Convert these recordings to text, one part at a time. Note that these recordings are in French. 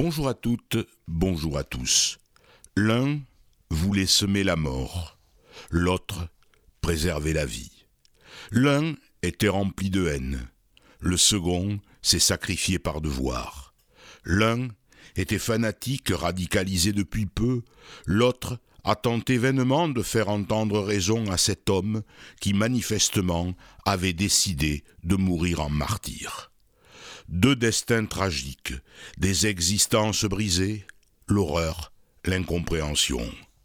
Bonjour à toutes, bonjour à tous. L'un voulait semer la mort, l'autre préserver la vie. L'un était rempli de haine, le second s'est sacrifié par devoir. L'un était fanatique, radicalisé depuis peu, l'autre a tenté vainement de faire entendre raison à cet homme qui manifestement avait décidé de mourir en martyr. Deux destins tragiques, des existences brisées, l'horreur, l'incompréhension.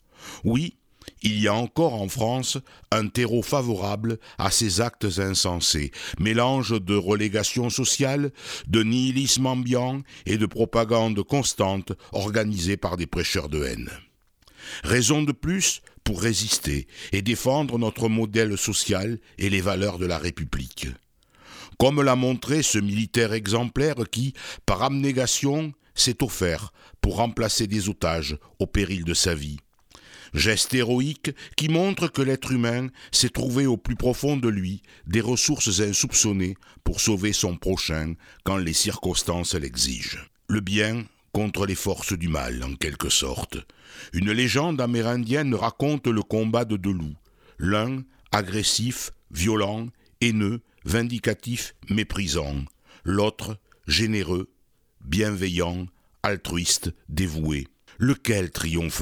Oui, il y a encore en France un terreau favorable à ces actes insensés, mélange de relégation sociale, de nihilisme ambiant et de propagande constante organisée par des prêcheurs de haine. Raison de plus pour résister et défendre notre modèle social et les valeurs de la République. Comme l'a montré ce militaire exemplaire qui, par abnégation, s'est offert pour remplacer des otages au péril de sa vie. Geste héroïque qui montre que l'être humain s'est trouvé au plus profond de lui des ressources insoupçonnées pour sauver son prochain quand les circonstances l'exigent. Le bien contre les forces du mal, en quelque sorte. Une légende amérindienne raconte le combat de deux loups. L'un, agressif, violent, haineux, vindicatif, méprisant. L'autre, généreux, bienveillant, altruiste, dévoué. Lequel triomphera ?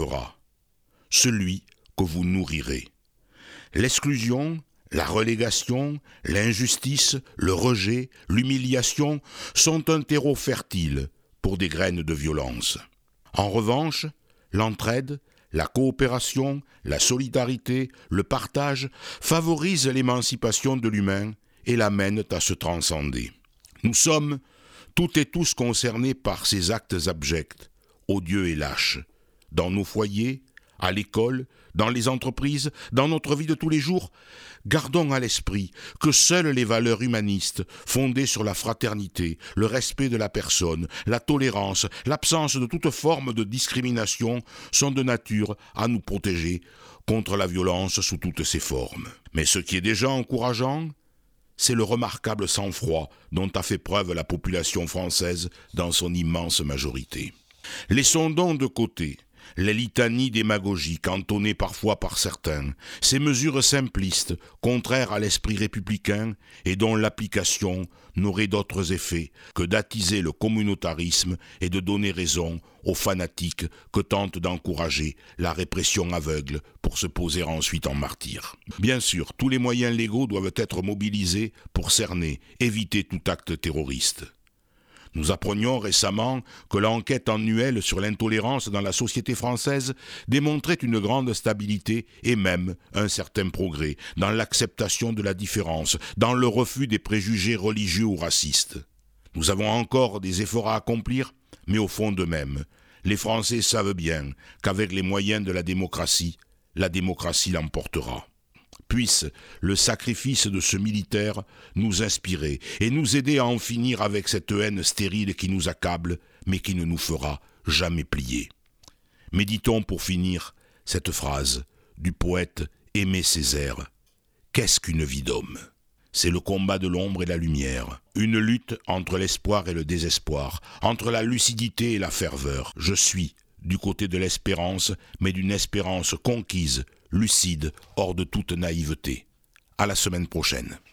Celui que vous nourrirez. L'exclusion, la relégation, l'injustice, le rejet, l'humiliation sont un terreau fertile pour des graines de violence. En revanche, l'entraide, la coopération, la solidarité, le partage favorisent l'émancipation de l'humain et l'amènent à se transcender. Nous sommes toutes et tous concernés par ces actes abjects, odieux et lâches, dans nos foyers, à l'école, dans les entreprises, dans notre vie de tous les jours. Gardons à l'esprit que seules les valeurs humanistes, fondées sur la fraternité, le respect de la personne, la tolérance, l'absence de toute forme de discrimination, sont de nature à nous protéger contre la violence sous toutes ses formes. Mais ce qui est déjà encourageant, c'est le remarquable sang-froid dont a fait preuve la population française dans son immense majorité. Laissons donc de côté les litanies démagogiques entonnées parfois par certains, ces mesures simplistes, contraires à l'esprit républicain et dont l'application n'aurait d'autres effets que d'attiser le communautarisme et de donner raison aux fanatiques que tente d'encourager la répression aveugle pour se poser ensuite en martyr. Bien sûr, tous les moyens légaux doivent être mobilisés pour cerner, éviter tout acte terroriste. Nous apprenions récemment que l'enquête annuelle sur l'intolérance dans la société française démontrait une grande stabilité et même un certain progrès dans l'acceptation de la différence, dans le refus des préjugés religieux ou racistes. Nous avons encore des efforts à accomplir, mais au fond d'eux-mêmes, les Français savent bien qu'avec les moyens de la démocratie l'emportera. Puisse le sacrifice de ce militaire nous inspirer et nous aider à en finir avec cette haine stérile qui nous accable, mais qui ne nous fera jamais plier. Méditons pour finir cette phrase du poète Aimé Césaire. Qu'est-ce qu'une vie d'homme ? C'est le combat de l'ombre et la lumière, une lutte entre l'espoir et le désespoir, entre la lucidité et la ferveur. Je suis du côté de l'espérance, mais d'une espérance conquise, lucide, hors de toute naïveté. À la semaine prochaine.